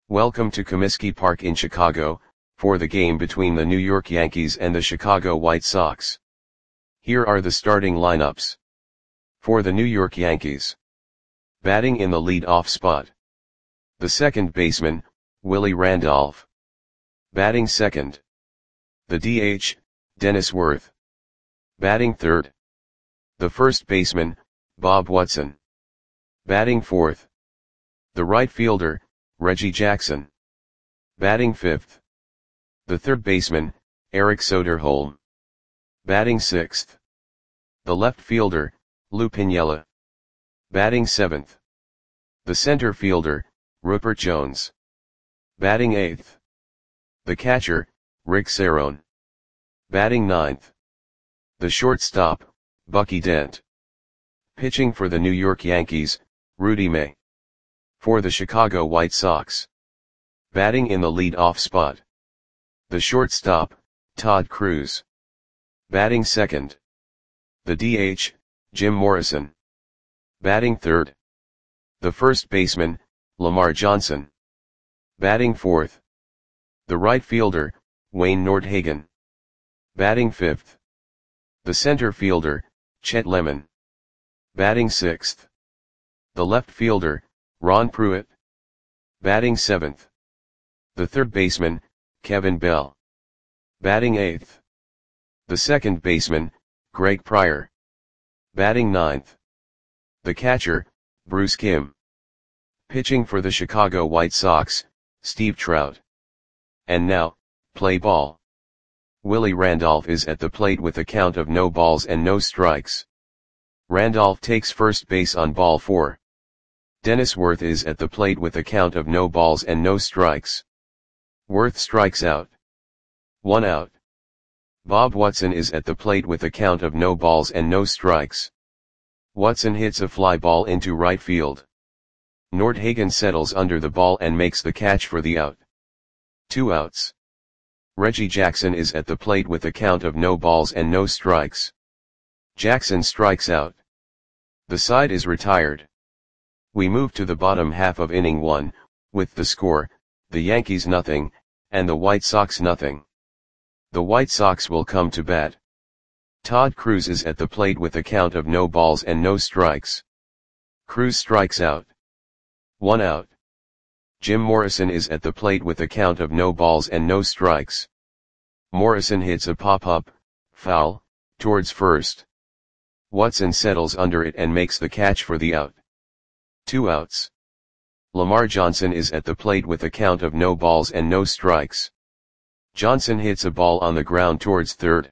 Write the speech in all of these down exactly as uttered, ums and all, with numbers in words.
Welcome to Comiskey Park in Chicago, for the game between the New York Yankees and the Chicago White Sox. Here are the starting lineups. For the New York Yankees. Batting in the lead-off spot. The second baseman, Willie Randolph. Batting second. The D H, Dennis Worth. Batting third. The first baseman, Bob Watson. Batting fourth. The right fielder, Reggie Jackson. Batting fifth. The third baseman, Eric Soderholm. Batting sixth. The left fielder, Lou Piniella. Batting seventh. The center fielder, Rupert Jones. Batting eighth. The catcher, Rick Cerone. Batting ninth. The shortstop, Bucky Dent. Pitching for the New York Yankees, Rudy May. For the Chicago White Sox. Batting in the lead-off spot. The shortstop, Todd Cruz. Batting second. The D H, Jim Morrison. Batting third. The first baseman, Lamar Johnson. Batting fourth. The right fielder, Wayne Nordhagen. Batting fifth. The center fielder, Chet Lemon. Batting sixth. The left fielder, Ron Pruitt. Batting seventh. The third baseman, Kevin Bell. Batting eighth. The second baseman, Greg Pryor. Batting ninth. The catcher, Bruce Kim. Pitching for the Chicago White Sox, Steve Trout. And now, play ball. Willie Randolph is at the plate with a count of no balls and no strikes. Randolph takes first base on ball four. Dennis Worth is at the plate with a count of no balls and no strikes. Worth strikes out. One out. Bob Watson is at the plate with a count of no balls and no strikes. Watson hits a fly ball into right field. Nordhagen settles under the ball and makes the catch for the out. Two outs. Reggie Jackson is at the plate with a count of no balls and no strikes. Jackson strikes out. The side is retired. We move to the bottom half of inning one, with the score, the Yankees nothing, and the White Sox nothing. The White Sox will come to bat. Todd Cruz is at the plate with a count of no balls and no strikes. Cruz strikes out. One out. Jim Morrison is at the plate with a count of no balls and no strikes. Morrison hits a pop-up, foul, towards first. Watson settles under it and makes the catch for the out. Two outs. Lamar Johnson is at the plate with a count of no balls and no strikes. Johnson hits a ball on the ground towards third.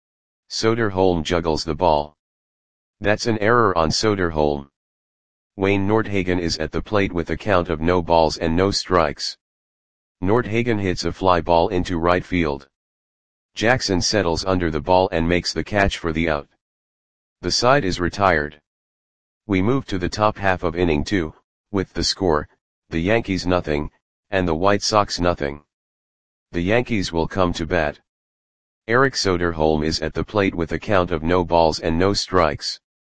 Soderholm juggles the ball. That's an error on Soderholm. Wayne Nordhagen is at the plate with a count of no balls and no strikes. Nordhagen hits a fly ball into right field. Jackson settles under the ball and makes the catch for the out. The side is retired. We move to the top half of inning two, with the score, the Yankees nothing, and the White Sox nothing. The Yankees will come to bat. Eric Soderholm is at the plate with a count of no balls and no strikes.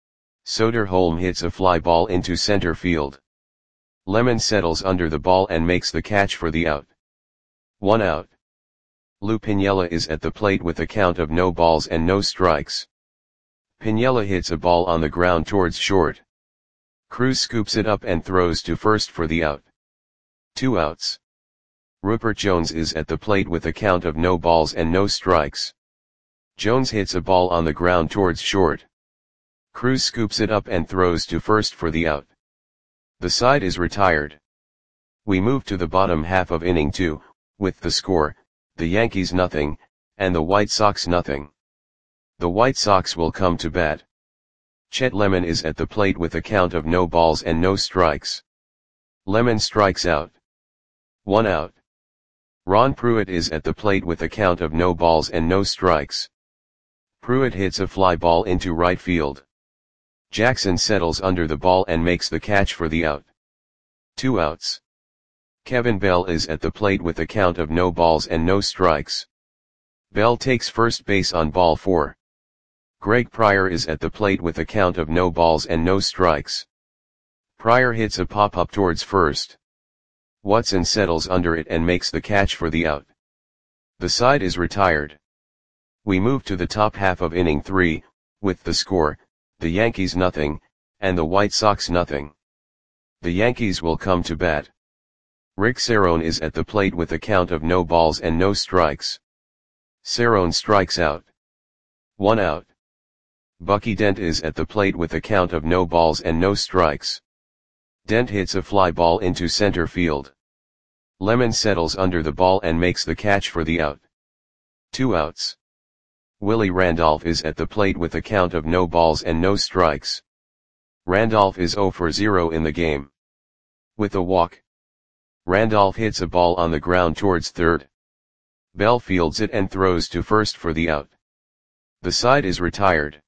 Soderholm hits a fly ball into center field. Lemon settles under the ball and makes the catch for the out. One out. Lou Piniella is at the plate with a count of no balls and no strikes. Piniella hits a ball on the ground towards short. Cruz scoops it up and throws to first for the out. Two outs. Rupert Jones is at the plate with a count of no balls and no strikes. Jones hits a ball on the ground towards short. Cruz scoops it up and throws to first for the out. The side is retired. We move to the bottom half of inning two, with the score, the Yankees nothing, and the White Sox nothing. The White Sox will come to bat. Chet Lemon is at the plate with a count of no balls and no strikes. Lemon strikes out. One out. Ron Pruitt is at the plate with a count of no balls and no strikes. Pruitt hits a fly ball into right field. Jackson settles under the ball and makes the catch for the out. Two outs. Kevin Bell is at the plate with a count of no balls and no strikes. Bell takes first base on ball four. Greg Pryor is at the plate with a count of no balls and no strikes. Pryor hits a pop-up towards first. Watson settles under it and makes the catch for the out. The side is retired. We move to the top half of inning three, with the score, the Yankees nothing, and the White Sox nothing. The Yankees will come to bat. Rick Cerrone is at the plate with a count of no balls and no strikes. Cerrone strikes out. One out. Bucky Dent is at the plate with a count of no balls and no strikes. Dent hits a fly ball into center field. Lemon settles under the ball and makes the catch for the out. Two outs. Willie Randolph is at the plate with a count of no balls and no strikes. Randolph is zero for zero in the game. With a walk, Randolph hits a ball on the ground towards third. Bell fields it and throws to first for the out. The side is retired.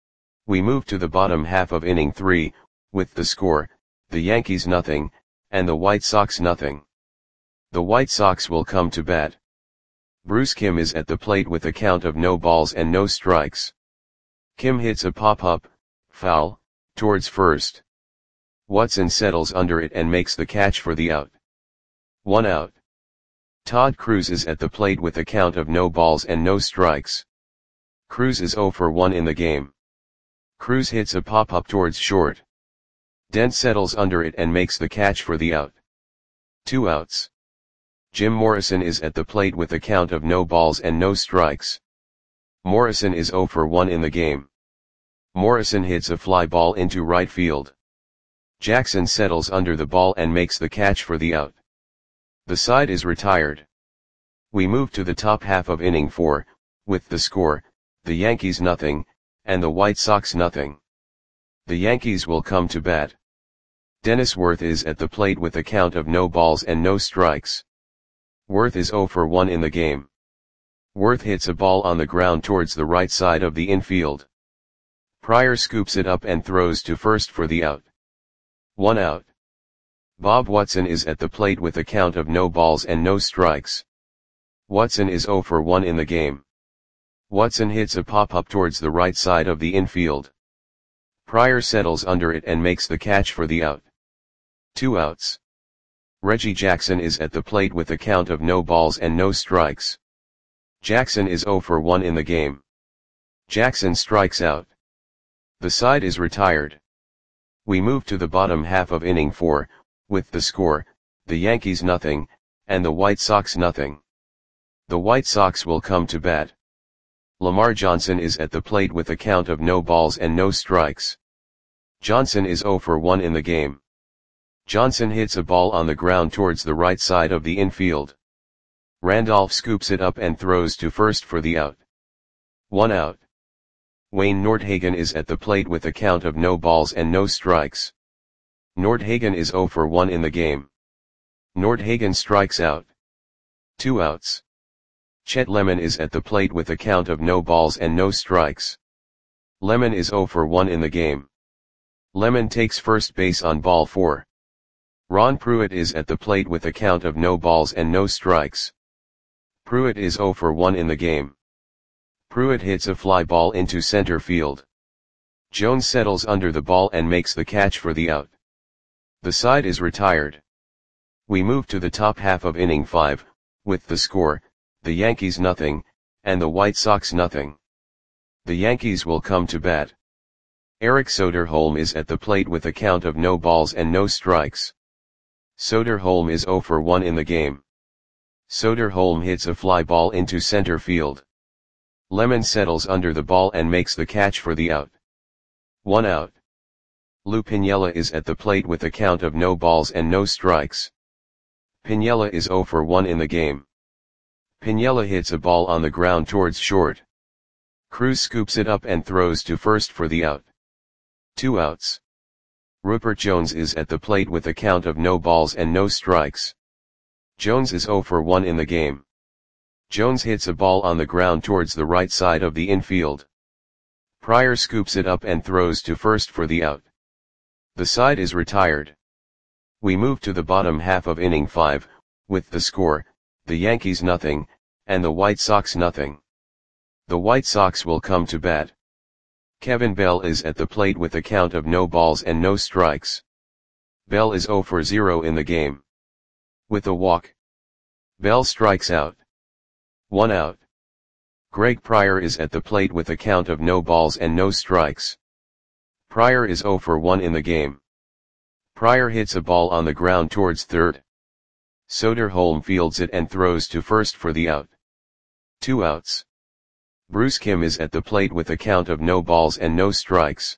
We move to the bottom half of inning three, with the score, the Yankees nothing, and the White Sox nothing. The White Sox will come to bat. Bruce Kim is at the plate with a count of no balls and no strikes. Kim hits a pop-up, foul, towards first. Watson settles under it and makes the catch for the out. One out. Todd Cruz is at the plate with a count of no balls and no strikes. Cruz is zero for one in the game. Cruz hits a pop-up towards short. Dent settles under it and makes the catch for the out. Two outs. Jim Morrison is at the plate with a count of no balls and no strikes. Morrison is zero for one in the game. Morrison hits a fly ball into right field. Jackson settles under the ball and makes the catch for the out. The side is retired. We move to the top half of inning four, with the score, the Yankees nothing, and the White Sox nothing. The Yankees will come to bat. Dennis Worth is at the plate with a count of no balls and no strikes. Worth is zero for one in the game. Worth hits a ball on the ground towards the right side of the infield. Pryor scoops it up and throws to first for the out. One out. Bob Watson is at the plate with a count of no balls and no strikes. Watson is zero for one in the game. Watson hits a pop-up towards the right side of the infield. Pryor settles under it and makes the catch for the out. Two outs. Reggie Jackson is at the plate with a count of no balls and no strikes. Jackson is zero for one in the game. Jackson strikes out. The side is retired. We move to the bottom half of inning four, with the score, the Yankees nothing, and the White Sox nothing. The White Sox will come to bat. Lamar Johnson is at the plate with a count of no balls and no strikes. Johnson is zero for one in the game. Johnson hits a ball on the ground towards the right side of the infield. Randolph scoops it up and throws to first for the out. One out. Wayne Nordhagen is at the plate with a count of no balls and no strikes. Nordhagen is zero for one in the game. Nordhagen strikes out. Two outs. Chet Lemon is at the plate with a count of no balls and no strikes. Lemon is zero for one in the game. Lemon takes first base on ball four. Ron Pruitt is at the plate with a count of no balls and no strikes. Pruitt is zero for one in the game. Pruitt hits a fly ball into center field. Jones settles under the ball and makes the catch for the out. The side is retired. We move to the top half of inning five, with the score, the Yankees nothing, and the White Sox nothing. The Yankees will come to bat. Eric Soderholm is at the plate with a count of no balls and no strikes. Soderholm is zero for one in the game. Soderholm hits a fly ball into center field. Lemon settles under the ball and makes the catch for the out. One out. Lou Piniella is at the plate with a count of no balls and no strikes. Piniella is zero for one in the game. Piniella hits a ball on the ground towards short. Cruz scoops it up and throws to first for the out. Two outs. Rupert Jones is at the plate with a count of no balls and no strikes. Jones is zero for one in the game. Jones hits a ball on the ground towards the right side of the infield. Pryor scoops it up and throws to first for the out. The side is retired. We move to the bottom half of inning five, with the score, the Yankees nothing, and the White Sox nothing. The White Sox will come to bat. Kevin Bell is at the plate with a count of no balls and no strikes. Bell is zero for zero in the game. With a walk, Bell strikes out. One out. Greg Pryor is at the plate with a count of no balls and no strikes. Pryor is zero for one in the game. Pryor hits a ball on the ground towards third. Soderholm fields it and throws to first for the out. Two outs. Bruce Kim is at the plate with a count of no balls and no strikes.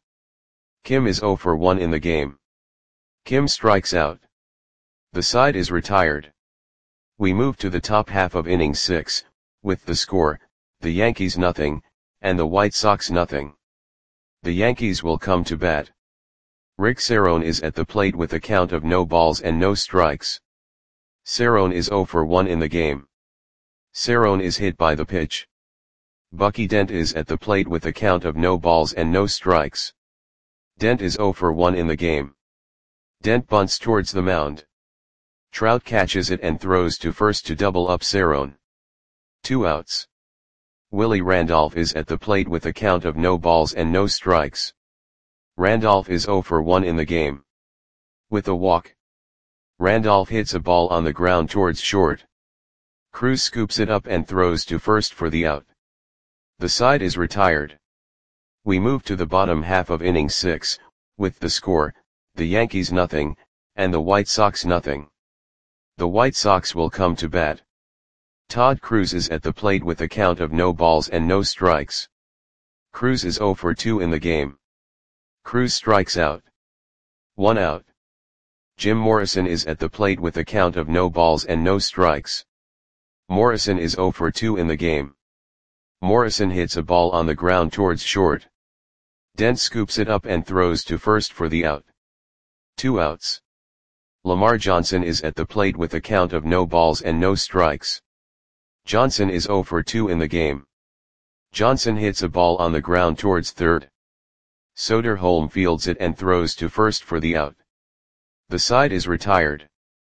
Kim is zero for one in the game. Kim strikes out. The side is retired. We move to the top half of inning six, with the score, the Yankees nothing, and the White Sox nothing. The Yankees will come to bat. Rick Cerrone is at the plate with a count of no balls and no strikes. Cerrone is zero for one in the game. Cerrone is hit by the pitch. Bucky Dent is at the plate with a count of no balls and no strikes. Dent is zero for one in the game. Dent bunts towards the mound. Trout catches it and throws to first to double up Cerrone. Two outs. Willie Randolph is at the plate with a count of no balls and no strikes. Randolph is zero for one in the game. With a walk, Randolph hits a ball on the ground towards short. Cruz scoops it up and throws to first for the out. The side is retired. We move to the bottom half of inning six, with the score, the Yankees nothing, and the White Sox nothing. The White Sox will come to bat. Todd Cruz is at the plate with a count of no balls and no strikes. Cruz is zero for two in the game. Cruz strikes out. One out. Jim Morrison is at the plate with a count of no balls and no strikes. Morrison is zero for two in the game. Morrison hits a ball on the ground towards short. Dent scoops it up and throws to first for the out. Two outs. Lamar Johnson is at the plate with a count of no balls and no strikes. Johnson is zero for two in the game. Johnson hits a ball on the ground towards third. Soderholm fields it and throws to first for the out. The side is retired.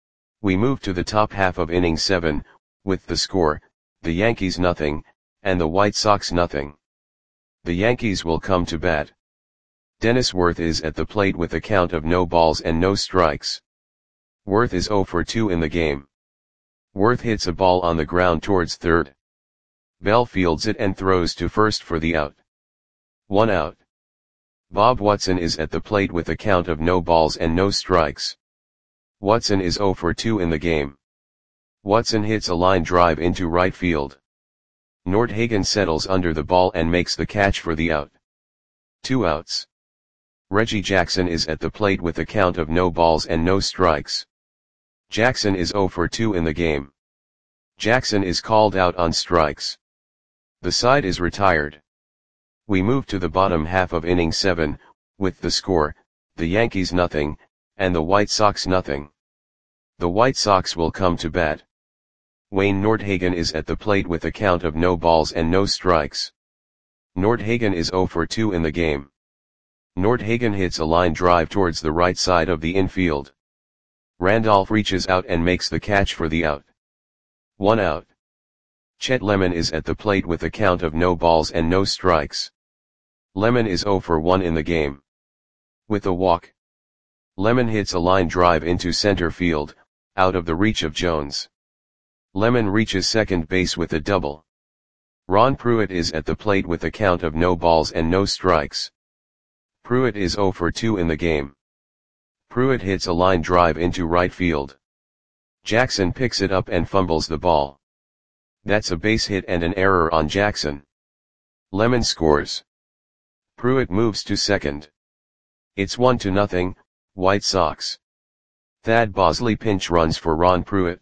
We move to the top half of inning seven, with the score, the Yankees nothing, and the White Sox nothing. The Yankees will come to bat. Dennis Worth is at the plate with a count of no balls and no strikes. Worth is zero for two in the game. Worth hits a ball on the ground towards third. Bell fields it and throws to first for the out. One out. Bob Watson is at the plate with a count of no balls and no strikes. Watson is zero for two in the game. Watson hits a line drive into right field. Nordhagen settles under the ball and makes the catch for the out. Two outs. Reggie Jackson is at the plate with a count of no balls and no strikes. Jackson is zero for two in the game. Jackson is called out on strikes. The side is retired. We move to the bottom half of inning seven, with the score, the Yankees nothing, and the White Sox nothing. The White Sox will come to bat. Wayne Nordhagen is at the plate with a count of no balls and no strikes. Nordhagen is zero for two in the game. Nordhagen hits a line drive towards the right side of the infield. Randolph reaches out and makes the catch for the out. One out. Chet Lemon is at the plate with a count of no balls and no strikes. Lemon is zero for one in the game. With a walk, Lemon hits a line drive into center field, out of the reach of Jones. Lemon reaches second base with a double. Ron Pruitt is at the plate with a count of no balls and no strikes. Pruitt is zero for two in the game. Pruitt hits a line drive into right field. Jackson picks it up and fumbles the ball. That's a base hit and an error on Jackson. Lemon scores. Pruitt moves to second. It's one to nothing, White Sox. Thad Bosley pinch runs for Ron Pruitt.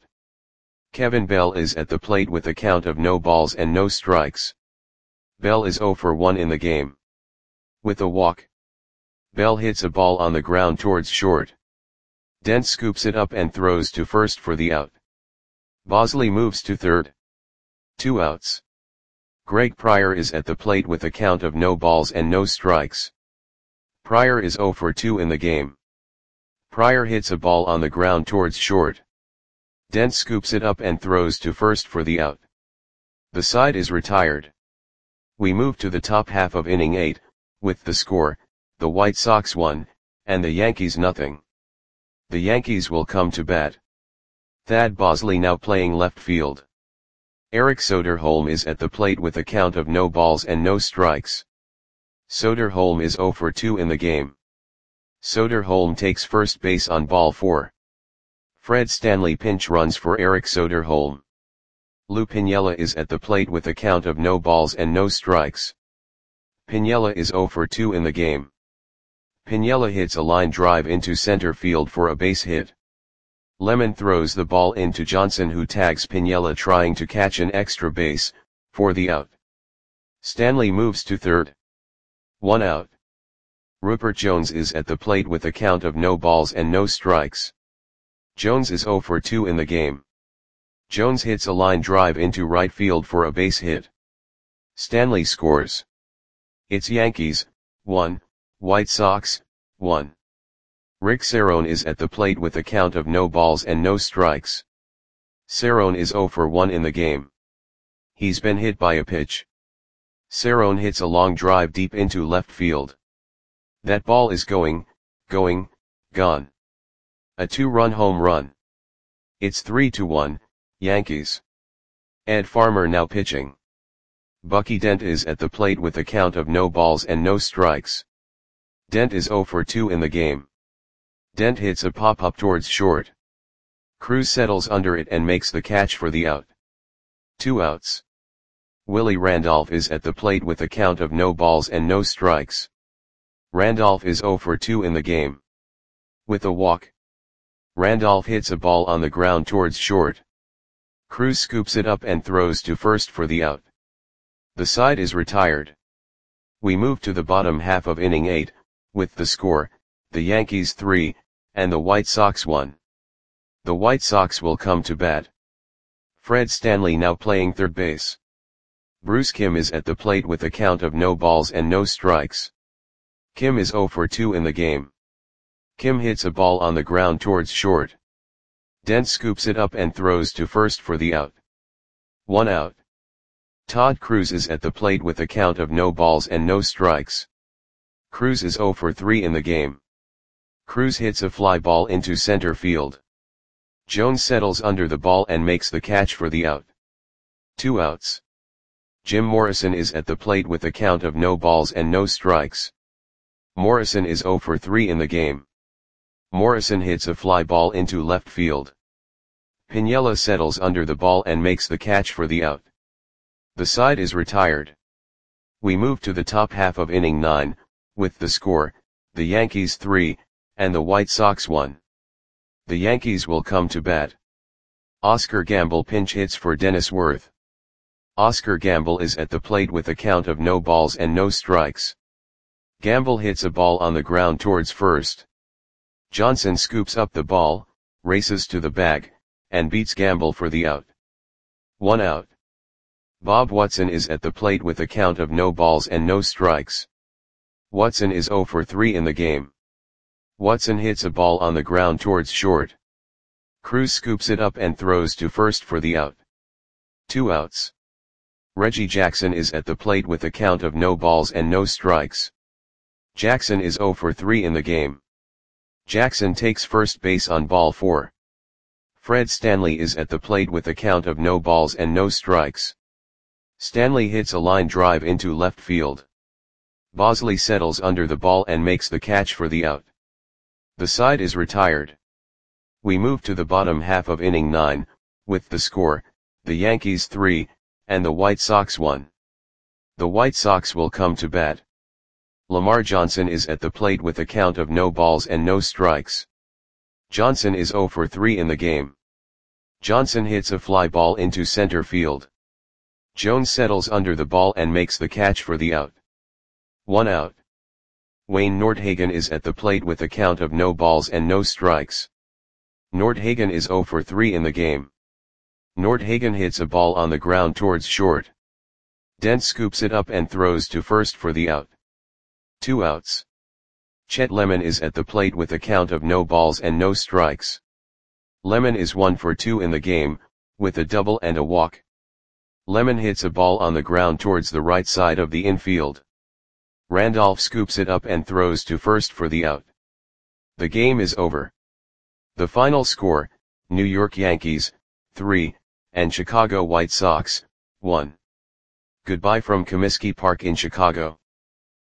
Kevin Bell is at the plate with a count of no balls and no strikes. Bell is zero for one in the game. With a walk, Bell hits a ball on the ground towards short. Dent scoops it up and throws to first for the out. Bosley moves to third. Two outs. Greg Pryor is at the plate with a count of no balls and no strikes. Pryor is zero for two in the game. Pryor hits a ball on the ground towards short. Dent scoops it up and throws to first for the out. The side is retired. We move to the top half of inning eight, with the score, the White Sox one, and the Yankees nothing. The Yankees will come to bat. Thad Bosley now playing left field. Eric Soderholm is at the plate with a count of no balls and no strikes. Soderholm is oh for two in the game. Soderholm takes first base on ball four. Fred Stanley pinch runs for Eric Soderholm. Lou Piniella is at the plate with a count of no balls and no strikes. Piniella is oh for two in the game. Piniella hits a line drive into center field for a base hit. Lemon throws the ball into Johnson, who tags Piniella trying to catch an extra base, for the out. Stanley moves to third. One out. Rupert Jones is at the plate with a count of no balls and no strikes. Jones is oh for two in the game. Jones hits a line drive into right field for a base hit. Stanley scores. It's Yankees, one, White Sox, one. Rick Cerrone is at the plate with a count of no balls and no strikes. Cerrone is oh for one in the game. He's been hit by a pitch. Cerrone hits a long drive deep into left field. That ball is going, going, gone. A two-run home run. It's three to one, Yankees. Ed Farmer now pitching. Bucky Dent is at the plate with a count of no balls and no strikes. Dent is oh for two in the game. Dent hits a pop-up towards short. Cruz settles under it and makes the catch for the out. Two outs. Willie Randolph is at the plate with a count of no balls and no strikes. Randolph is oh for two in the game. With a walk. Randolph hits a ball on the ground towards short. Cruz scoops it up and throws to first for the out. The side is retired. We move to the bottom half of inning eight, with the score, the Yankees three, and the White Sox one. The White Sox will come to bat. Fred Stanley now playing third base. Bruce Kim is at the plate with a count of no balls and no strikes. Kim is oh for two in the game. Kim hits a ball on the ground towards short. Dent scoops it up and throws to first for the out. One out. Todd Cruz is at the plate with a count of no balls and no strikes. Cruz is oh for three in the game. Cruz hits a fly ball into center field. Jones settles under the ball and makes the catch for the out. Two outs. Jim Morrison is at the plate with a count of no balls and no strikes. Morrison is oh for three in the game. Morrison hits a fly ball into left field. Piniella settles under the ball and makes the catch for the out. The side is retired. We move to the top half of inning nine, with the score, the Yankees three, and the White Sox one. The Yankees will come to bat. Oscar Gamble pinch hits for Dennis Worth. Oscar Gamble is at the plate with a count of no balls and no strikes. Gamble hits a ball on the ground towards first. Johnson scoops up the ball, races to the bag, and beats Gamble for the out. One out. Bob Watson is at the plate with a count of no balls and no strikes. Watson is oh for three in the game. Watson hits a ball on the ground towards short. Cruz scoops it up and throws to first for the out. Two outs. Reggie Jackson is at the plate with a count of no balls and no strikes. Jackson is oh for three in the game. Jackson takes first base on ball four. Fred Stanley is at the plate with a count of no balls and no strikes. Stanley hits a line drive into left field. Bosley settles under the ball and makes the catch for the out. The side is retired. We move to the bottom half of inning nine, with the score, the Yankees three, and the White Sox one. The White Sox will come to bat. Lamar Johnson is at the plate with a count of no balls and no strikes. Johnson is oh for three in the game. Johnson hits a fly ball into center field. Jones settles under the ball and makes the catch for the out. One out. Wayne Nordhagen is at the plate with a count of no balls and no strikes. Nordhagen is oh for three in the game. Nordhagen hits a ball on the ground towards short. Dent scoops it up and throws to first for the out. Two outs. Chet Lemon is at the plate with a count of no balls and no strikes. Lemon is one for two in the game, with a double and a walk. Lemon hits a ball on the ground towards the right side of the infield. Randolph scoops it up and throws to first for the out. The game is over. The final score, New York Yankees, three, and Chicago White Sox, one. Goodbye from Comiskey Park in Chicago.